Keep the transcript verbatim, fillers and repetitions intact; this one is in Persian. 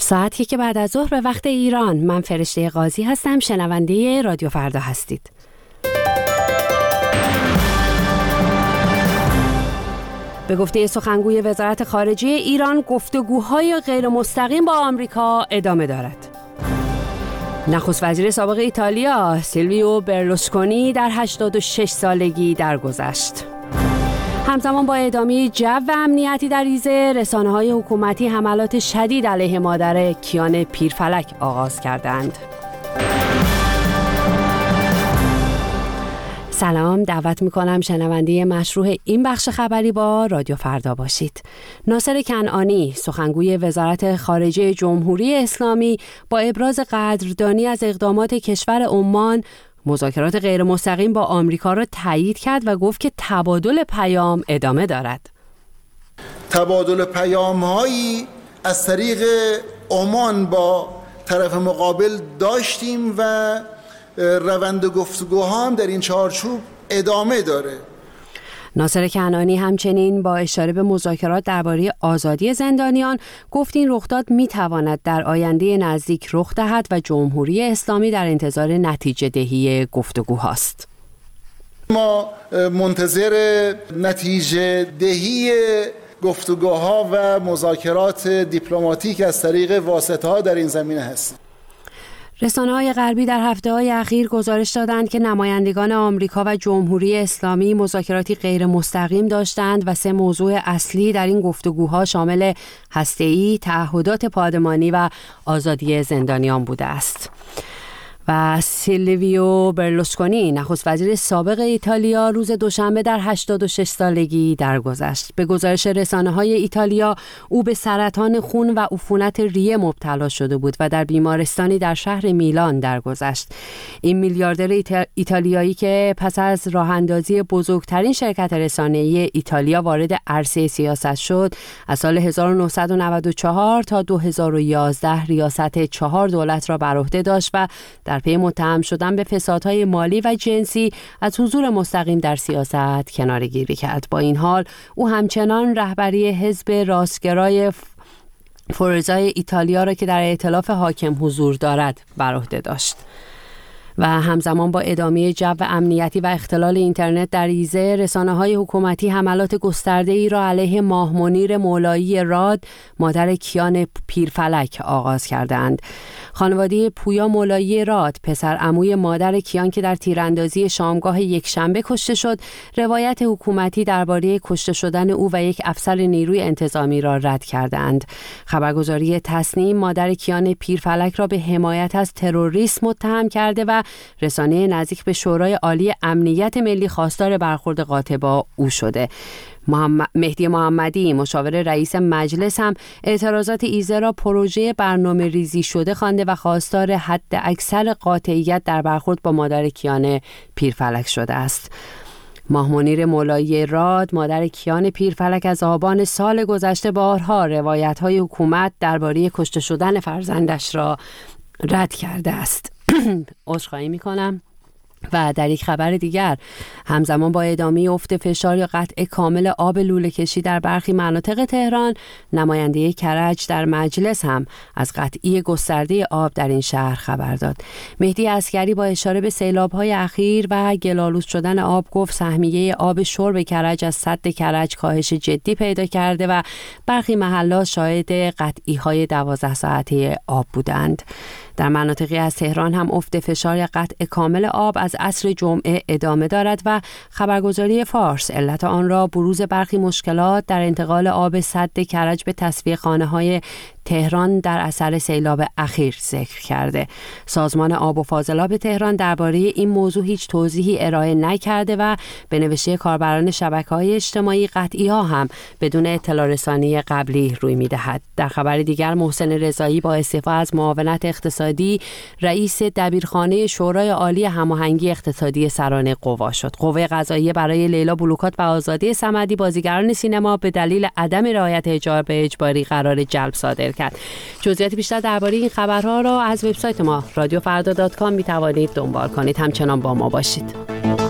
ساعتی که بعد از ظهر به وقت ایران. من فرشته قاضی هستم، شنونده رادیو فردا هستید. به گفته سخنگوی وزارت خارجه ایران، گفتگوهای غیر مستقیم با آمریکا ادامه دارد. نخست وزیر سابق ایتالیا سیلویو برلوسکونی در هشتاد و شش سالگی درگذشت. همزمان با ادامه جو و امنیتی در ریزه، رسانه‌های حکومتی حملات شدید علیه مادر کیان پیرفلک آغاز کردند. سلام، دعوت میکنم شنونده مشروع این بخش خبری با رادیو فردا باشید. ناصر کنعانی، سخنگوی وزارت خارجه جمهوری اسلامی، با ابراز قدردانی از اقدامات کشور عمان، مذاکرات غیر مستقیم با آمریکا را تایید کرد و گفت که تبادل پیام ادامه دارد. تبادل پیام‌هایی از طریق عمان با طرف مقابل داشتیم و روند گفتگوها هم در این چارچوب ادامه داره. ناصر کنعانی همچنین با اشاره به مذاکرات درباره آزادی زندانیان گفت این رخداد میتواند در آینده نزدیک رخ دهد و جمهوری اسلامی در انتظار نتیجه دهی گفتگوهاست. ما منتظر نتیجه دهی گفتگوها و مذاکرات دیپلماتیک از طریق واسطه‌ها در این زمینه هستیم. رسانه‌های غربی در هفته‌های اخیر گزارش دادند که نمایندگان آمریکا و جمهوری اسلامی مذاکراتی غیر مستقیم داشتند و سه موضوع اصلی در این گفتگوها شامل هسته‌ای، تعهدات پادمانی و آزادی زندانیان بوده است. و سیلویو برلوسکونی، نخست وزیر سابق ایتالیا، روز دوشنبه در هشتاد و شش سالگی درگذشت. به گزارش رسانه‌های ایتالیا، او به سرطان خون و عفونت ریه مبتلا شده بود و در بیمارستانی در شهر میلان درگذشت. این میلیاردر ایتا... ایتالیایی که پس از راه‌اندازی بزرگترین شرکت رسانه‌ای ایتالیا وارد عرصه سیاست شد، از سال هزار و نهصد و نود و چهار تا دو هزار و یازده ریاست چهار دولت را بر عهده داشت و در پی متهم شدن به فسادهای مالی و جنسی از حضور مستقیم در سیاست کناره‌گیری کرد. با این حال او همچنان رهبری حزب راستگرای فورزای ایتالیا را که در ائتلاف حاکم حضور دارد بر عهده داشت. و همزمان با ادامه جو امنیتی و اختلال اینترنت در ریزه، رسانه‌های حکومتی حملات گسترده‌ای را علیه ماه منیر مولایی راد، مادر کیان پیرفلک آغاز کردند. خانواده پویا مولایی راد، پسر عموی مادر کیان که در تیراندازی شامگاه یکشنبه کشته شد، روایت حکومتی درباره کشته شدن او و یک افسر نیروی انتظامی را رد کردند. خبرگزاری تصنیم مادر کیان پیرفلک را به حمایت از تروریسم متهم کرده و رسانه نزدیک به شورای عالی امنیت ملی خواستار برخورد قاطع با او شده. محمد مهدی محمدی، مشاور رئیس مجلس، هم اعتراضات ایزه را پروژه برنامه ریزی شده خوانده و خواستار حد اکثر قاطعیت در برخورد با مادر کیان پیرفلک شده است. ماه منیر مولایی راد، مادر کیان پیرفلک، از آبان سال گذشته بارها روایت‌های حکومت درباره کشته شدن فرزندش را رد کرده است. عذرخواهی می‌کنم. و در یک خبر دیگر، همزمان با ادامه افت فشار یا قطع کامل آب لوله کشی در برخی مناطق تهران، نماینده کرج در مجلس هم از قطعی گسترده آب در این شهر خبر داد. مهدی عسکری با اشاره به سیلاب‌های اخیر و گل‌آلود شدن آب گفت سهمیه آب شرب کرج از سد کرج کاهش جدی پیدا کرده و برخی محلات شاهد قطعی‌های دوازده ساعته آب بودند. در مناطقی از تهران هم افت فشار یا قطع کامل آب از عصر جمعه ادامه دارد و خبرگزاری فارس علت آن را بروز برخی مشکلات در انتقال آب سد کرج به تصفیه خانه‌های تهران در اثر سیلاب اخیر ذکر کرده. سازمان آب و فاضلاب تهران درباره این موضوع هیچ توضیحی ارائه نکرده و به نوشته کاربران شبکه‌های اجتماعی قطعی‌ها هم بدون اطلاع رسانی قبلی روی می‌دهد. در خبر دیگر، محسن رضایی با استعفا از معاونت اقتصادی رئیس دبیرخانه شورای عالی هماهنگی اقتصادی سران قوا شد. قوه قضاییه برای لیلا بلوکات و آزادی صمدی، بازیگران سینما، به دلیل عدم رعایت حجاب اجباری قرار جلب صادر کرد. جزئیات بیشتر درباره این خبرها را از وبسایت ما رادیو فردا دات کام می توانید دنبال کنید. همچنان با ما باشید.